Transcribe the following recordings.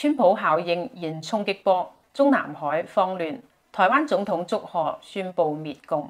川普效應現衝擊波，中南海慌亂，台灣總統祝賀宣布滅共。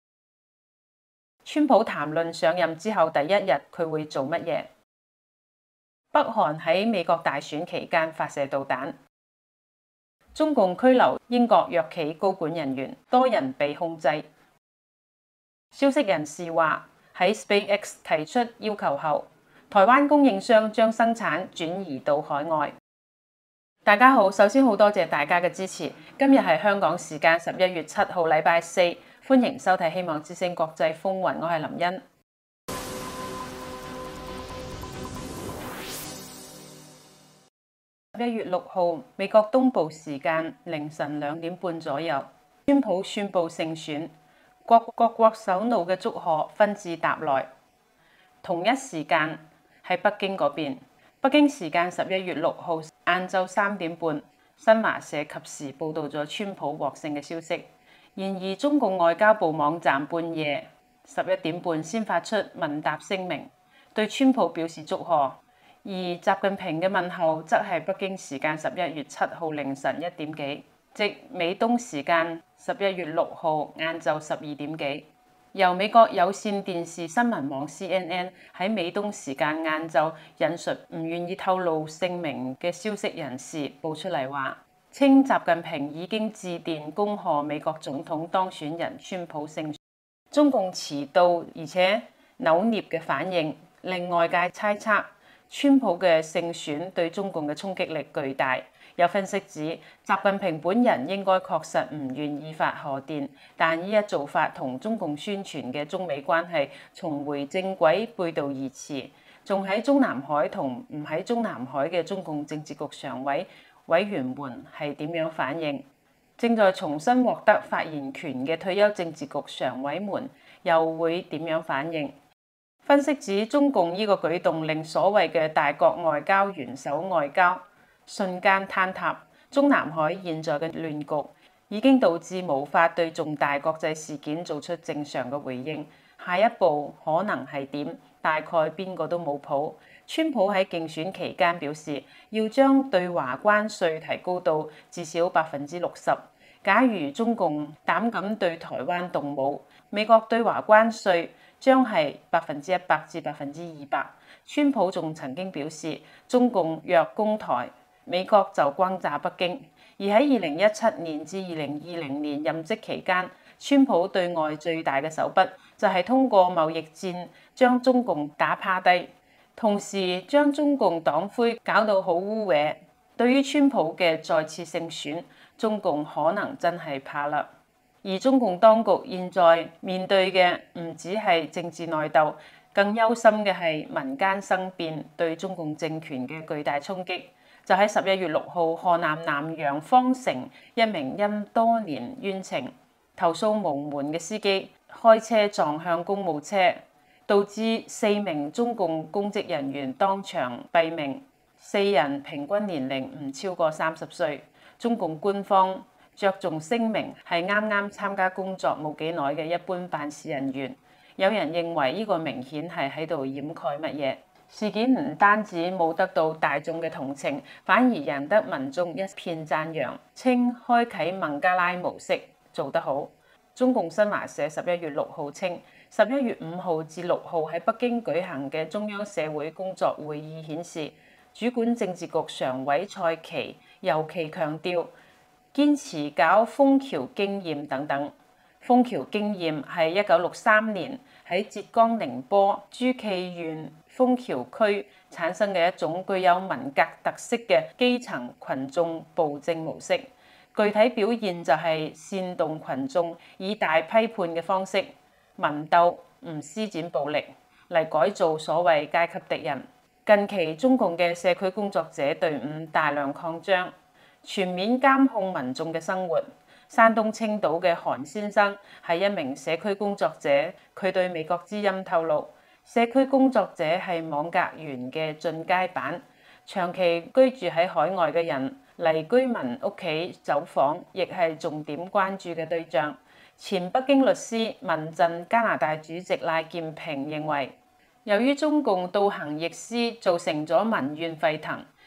川普談論上任之後第一日佢會做乜嘢？北韓喺美國大選期間發射導彈。中共拘留英國藥企高管人員，多人被控制。消息人士話喺 SpaceX 提出要求後，台灣供應商將生產轉移到海外。大家好，首先好多謝大家嘅支持。今日係香港時間11月7號禮拜四，歡迎收睇《希望之聲國際風雲》，我係林茵。11月6號，美國東部時間凌晨2點半左右，川普宣布勝選，各國首腦嘅祝賀紛至沓來。同一時間喺北京嗰邊，北京時間11月6號晏晝3點半，新華社及時報導咗川普獲勝嘅消息。然而，中共外交部網站半夜11點半先發出問答聲明，對川普表示祝賀。而習近平嘅問候則係北京時間11月7號凌晨1點幾，即美東時間11月6號晏晝12點幾。由美國有線電視新聞網 CNN 喺美東時間晏晝引述唔願意透露姓名嘅消息人士報出嚟話，稱習近平已經致電恭賀美國總統當選人川普勝選。中共遲到而且扭捏嘅反應令外界猜測川普嘅勝選對中共嘅衝擊力巨大。有分析指，習近平本人應該確實唔願意發賀電，但呢一做法同中共宣傳嘅中美關係重回正軌背道而馳。仲喺中南海同唔喺中南海嘅中共政治局常委委員們係點樣反應？正在重新獲得發言權嘅退休政治局常委們又會點樣反應？分析指，中共呢個舉動令所謂嘅大國外交元首外交瞬間坍塌。中南海現在嘅亂局已經導致無法對重大國際事件做出正常嘅回應。下一步可能係點？大概邊個都冇譜。川普喺競選期間表示，要將對華關稅提高到至少60%。假如中共膽敢對台灣動武，美國對華關稅將係100%至200%。川普仲曾經表示，中共若攻台，美國就轟炸北京。而喺2017年至2020年任職期間，川普對外最大嘅手筆就係通過貿易戰將中共打趴低，同時將中共黨魁搞到好污穢。對於川普嘅再次勝選，中共可能真係怕啦。而中共當局現在面對嘅唔止係政治內鬥，更憂心嘅係民間生變對中共政權嘅巨大衝擊。就喺11月6號，河南南陽方城一名因多年冤情投訴無門嘅司機開車撞向公務車，導致4名中共公職人員當場斃命，4人平均年齡唔超過30歲。中共官方着重聲明係啱啱參加工作冇幾耐嘅一般辦事人員。有人認為呢個明顯係喺度掩蓋乜嘢？事件唔單止冇得到大眾嘅同情，反而贏得民眾一片讚揚，稱開啟孟加拉模式做得好。中共新華社11月6號稱，11月5號至6號喺北京舉行嘅中央社會工作會議顯示，主管政治局常委蔡奇尤其強調堅持搞楓橋經驗等等。楓橋經驗係1963年喺浙江寧波諸暨縣楓橋區產生嘅一種具有文革特色嘅基層群眾暴政模式，具體表現就係煽動群眾以大批判嘅方式民鬥，唔施展暴力嚟改造所謂階級敵人。近期中共嘅社區工作者隊伍大量擴張，全面監控民眾嘅生活。山東青島嘅韓先生係一名社區工作者，佢對美國之音透露，社區工作者係網格員嘅進階版，長期居住喺海外嘅人嚟居民屋企走訪，亦係重點關注嘅對象。前北京律師民陣加拿大主席賴建平認為，由於中共倒行逆施造成咗民怨沸騰，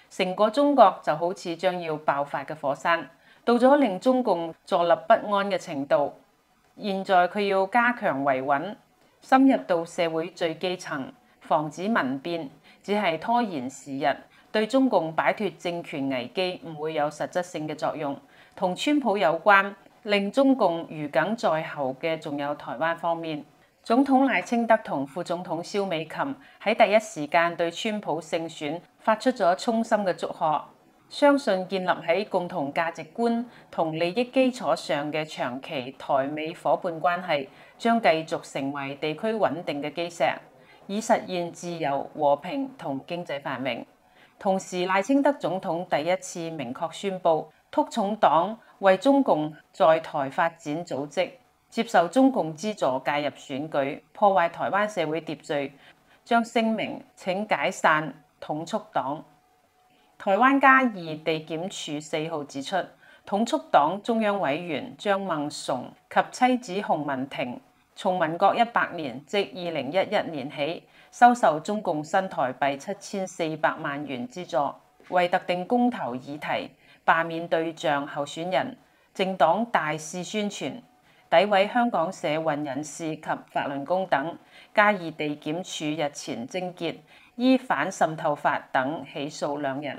成個中國就好似將要爆發嘅火山，到咗令中共坐立不安嘅程度。現在佢要加強維穩，深入到社會最基層，防止民變，只係拖延時日，對中共擺脫政權危機唔會有實質性嘅作用。同川普有關，令中共如鯁在喉嘅仲有台灣方面。總統賴清德同副總統蕭美琴喺第一時間對川普勝選發出咗衷心嘅祝賀。相信建立喺共同價值觀同利益基礎上嘅長期台美夥伴關係，將繼續成為地區穩定嘅基石，以實現自由、和平同經濟繁榮。同時，賴清德總統第一次明確宣布，促統黨為中共在台發展組織接受中共資助介入選舉，破壞台灣社會秩序，將聲明請解散統促黨。台灣嘉義地檢署4號指出，統促黨中央委員張孟崇及妻子洪文婷，從民國100年即2011年起，收受中共新台幣7400萬元資助，為特定公投議題、罷免對象候選人、政黨大肆宣傳，詆毀香港社運人士及法輪功等。嘉義地檢署日前偵結，依反滲透法等起訴2人。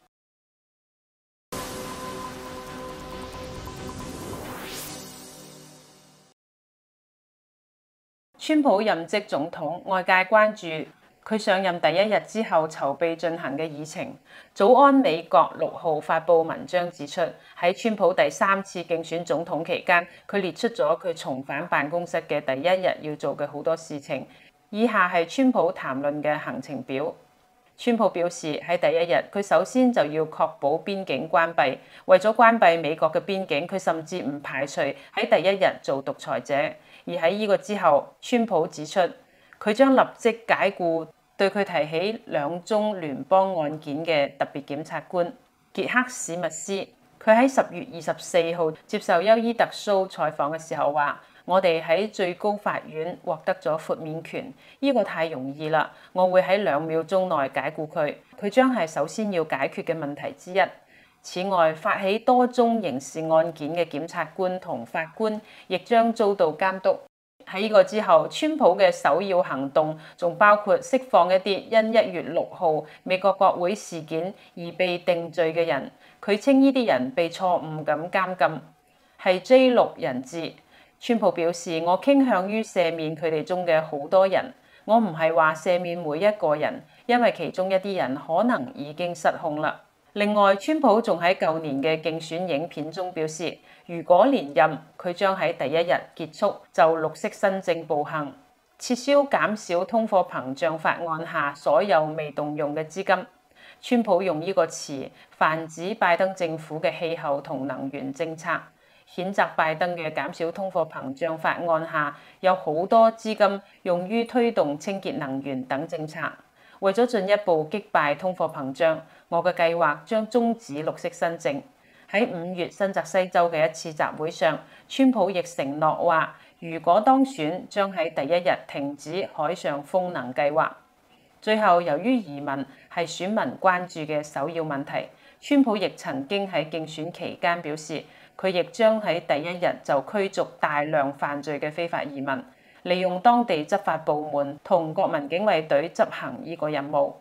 川普任職總統，外界關注佢上任第1日之後籌備進行嘅議程。早安美國6號發布文章指出，喺川普第3次競選總統期間，佢列出咗佢重返辦公室嘅第1日要做嘅好多事情。以下係川普談論嘅行程表。川普表示，喺第1日，佢首先就要確保邊境關閉。為咗關閉美國嘅邊境，佢甚至唔排除喺第1日做獨裁者。而喺呢個之後，川普指出，佢將立即解僱對佢提起2宗聯邦案件嘅特別檢察官傑克史密斯。佢喺10月24號接受休伊特蘇採訪嘅時候話：我哋喺最高法院獲得咗豁免權，呢個太容易啦！我會喺2秒鐘內解僱佢。佢將係首先要解決嘅問題之一。此外，發起多宗刑事案件嘅檢察官同法官亦將遭到監督。喺呢個之後，川普嘅首要行動仲包括釋放一啲因1月6號美國國會事件而被定罪嘅人。佢稱呢啲人被錯誤咁監禁，係 J6 人質。川普表示：我傾向於赦免佢哋中嘅好多人，我唔係話赦免每一個人，因為其中一啲人可能已經失控啦。另外，川普仲喺舊年嘅競選影片中表示，如果連任，佢將喺第1日結束就綠色新政步行，撤銷減少通貨膨脹法案下所有未動用嘅資金。川普用呢個詞泛指拜登政府嘅氣候同能源政策，譴責拜登嘅減少通貨膨脹法案下有好多資金用於推動清潔能源等政策。為咗進一步擊敗通貨膨脹，我嘅計劃將終止綠色新政。喺5月新澤西州嘅一次集會上，川普亦承諾話，如果當選，將喺第1日停止海上風能計劃。最後，由於移民係選民關注嘅首要問題，川普亦曾經喺競選期間表示，佢亦將喺第1日就驅逐大量犯罪嘅非法移民，利用當地執法部門同國民警衛隊執行呢個任務。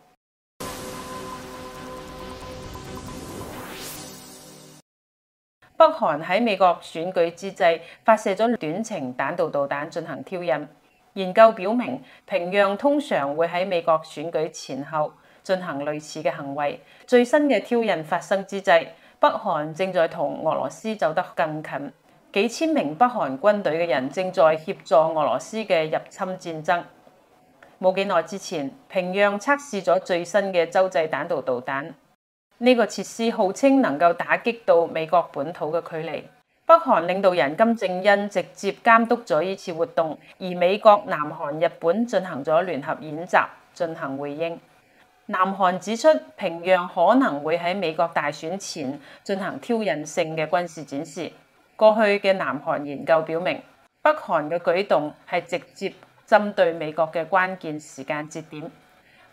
北韓喺美國選舉之際發射咗短程彈道導彈進行挑釁。研究表明，平壤通常會喺美國選舉前後進行類似嘅行為。最新嘅挑釁發生之際，北韓正在同俄羅斯走得更近。幾千名北韓軍隊嘅人正在協助俄羅斯嘅入侵戰爭。冇幾耐之前，平壤測試咗最新嘅洲際彈道導彈。呢個設施號稱能夠打擊到美國本土嘅距離。北韓領導人金正恩直接監督咗呢次活動，而美國、南韓、日本進行咗聯合演習進行回應。南韓指出，平壤可能會喺美國大選前進行挑釁性嘅軍事展示。過去嘅南韓研究表明，北韓嘅舉動係直接針對美國嘅關鍵時間節點。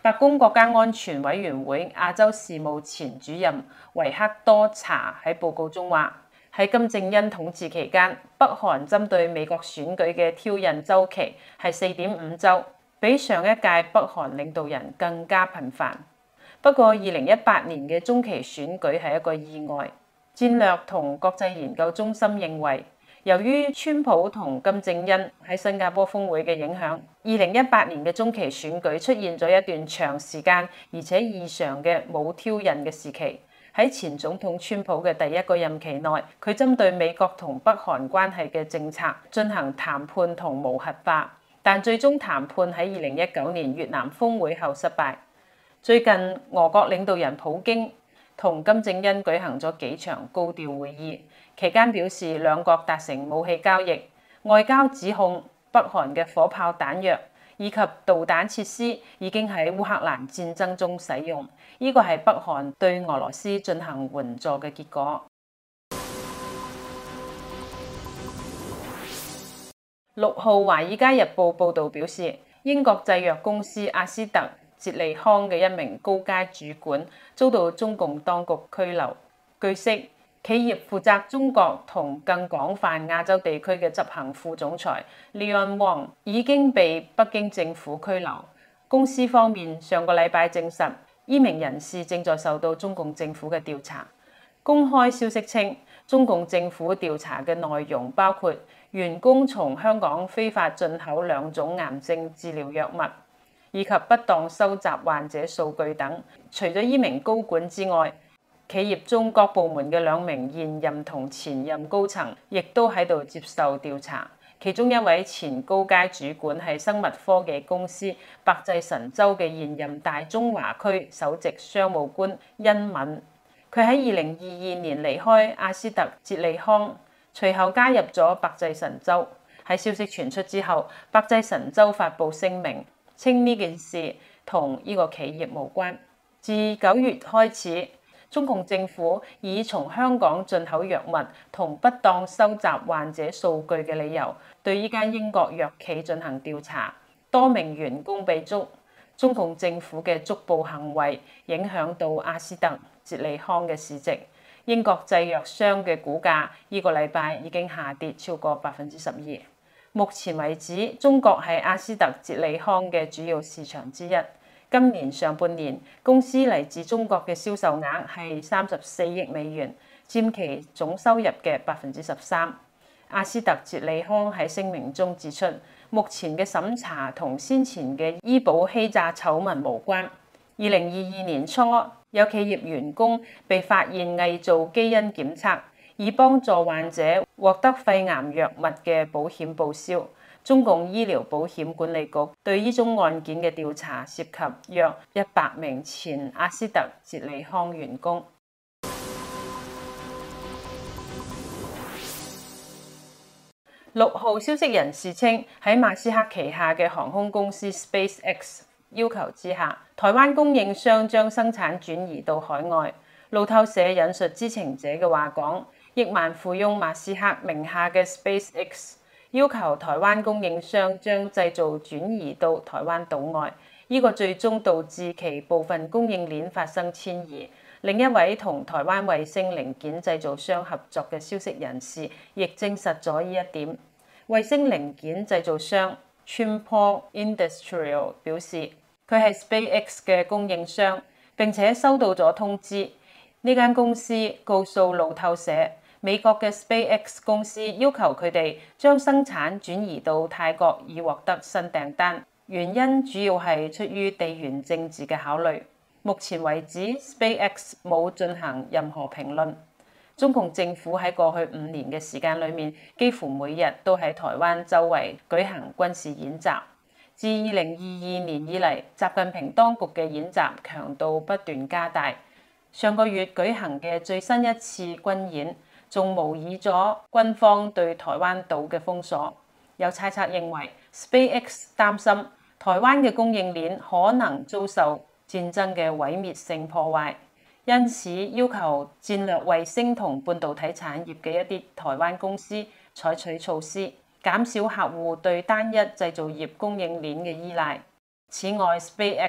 白宮國家安全委員會亞洲事務前主任維克多查喺報告中話，喺金正恩統治期間，北韓針對美國選舉嘅挑釁週期係4.5週，比上一屆北韓領導人更加頻繁。不過2018年嘅中期選舉係一個意外。戰略同國際研究中心認為，由於川普同金正恩喺新加坡峰會嘅影響，2018年嘅中期選舉出現咗一段長時間而且異常嘅冇挑釁嘅時期。喺前總統川普嘅第一個任期內，佢針對美國同北韓關係嘅政策進行談判同無核化，但最終談判喺2019年越南峰會後失敗。最近俄國領導人普京同金正恩舉行咗幾場高調會議，期間表示兩國達成武器交易，外交指控北韓嘅火炮彈藥以及導彈設施已經喺烏克蘭戰爭中使用，呢個係北韓對俄羅斯進行援助嘅結果。6號《華爾街日報》報導表示，英國製藥公司阿斯特捷利康嘅一名高階主管遭到中共當局拘留。據悉，企業負責中國同更廣泛亞洲地區嘅執行副總裁 Leon Wang 已經被北京政府拘留。公司方面上個禮拜證實，呢名人士正在受到中共政府嘅調查。公開消息稱，中共政府調查嘅內容包括員工從香港非法進口2種癌症治療藥物，以及不當收集患者數據等。除咗呢名高管之外，企業中各部門嘅2名現任同前任高層亦都喺度接受調查。其中一位前高階主管係生物科技公司百濟神州嘅現任大中華區首席商務官殷敏。佢喺2022年離開阿斯特捷利康，隨後加入咗百濟神州。喺消息傳出之後，百濟神州發布聲明，稱呢件事同呢個企業無關。自9月開始，中共政府以從香港進口藥物同不當收集患者數據嘅理由，對呢間英國藥企進行調查，多名員工被捉。中共政府嘅捉捕行為影響到阿斯特捷利康嘅市值。英國製藥商嘅股價呢個禮拜已經下跌超過12%。目前為止，中國係阿斯特捷利康嘅主要市場之一。今年上半年，公司嚟自中國嘅銷售額係34億美元，佔其總收入嘅13%。阿斯特捷利康喺聲明中指出，目前嘅審查同先前嘅醫保欺詐醜聞無關。2022年初，有企業員工被發現偽造基因檢測，以幫助患者獲得肺癌藥物嘅保險報銷。中共醫療保險管理局對呢宗案件嘅調查涉及約100名前阿斯特捷利康員工。6號消息人士稱，喺馬斯克旗下嘅航空公司 SpaceX 要求之下，台灣供應商將生產轉移到海外。路透社引述知情者嘅話講，億萬富翁馬斯克名下嘅 SpaceX要求台灣供應商將製造轉移到台灣島外，呢個最終導致其部分供應鏈發生遷移。另一位同台灣衛星零件製造商合作嘅消息人士亦證實咗呢一點。衛星零件製造商 Chunpho Industrial 表示，佢係 SpaceX 嘅供應商，並且收到咗通知。呢間公司告訴路透社，美國嘅 SpaceX 公司要求佢哋將生產轉移到泰國以獲得新訂單，原因主要係出於地緣政治嘅考慮。目前為止 ，SpaceX 冇進行任何評論。中共政府喺過去5年嘅時間裏面，幾乎每日都喺台灣周圍舉行軍事演習。自2022年以嚟，習近平當局嘅演習強度不斷加大。上個月舉行嘅最新一次軍演，仲模擬咗軍方對台灣島嘅封鎖。有猜測認為 ，SpaceX 擔心台灣嘅供應鏈可能遭受戰爭嘅毀滅性破壞，因此要求戰略衛星同半導體產業嘅一啲台灣公司採取措施，減少客戶對單一製造業供應鏈嘅依賴。此外 ，SpaceX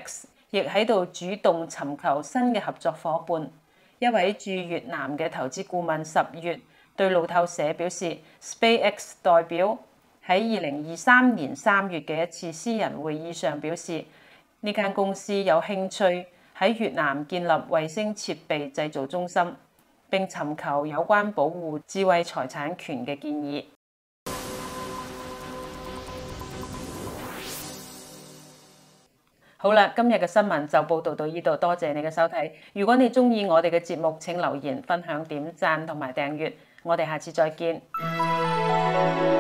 亦喺度主動尋求新嘅合作伙伴。一位駐越南嘅投資顧問10月對路透社表示 ，SpaceX 代表喺2023年3月嘅一次私人會議上表示，呢間公司有興趣喺越南建立衛星設備製造中心，並尋求有關保護智慧財產權嘅建議。好啦，今日嘅新聞就報道到呢度，多謝你嘅收睇。如果你鍾意我哋嘅節目，請留言、分享、點讚同埋訂閱。我哋下次再見。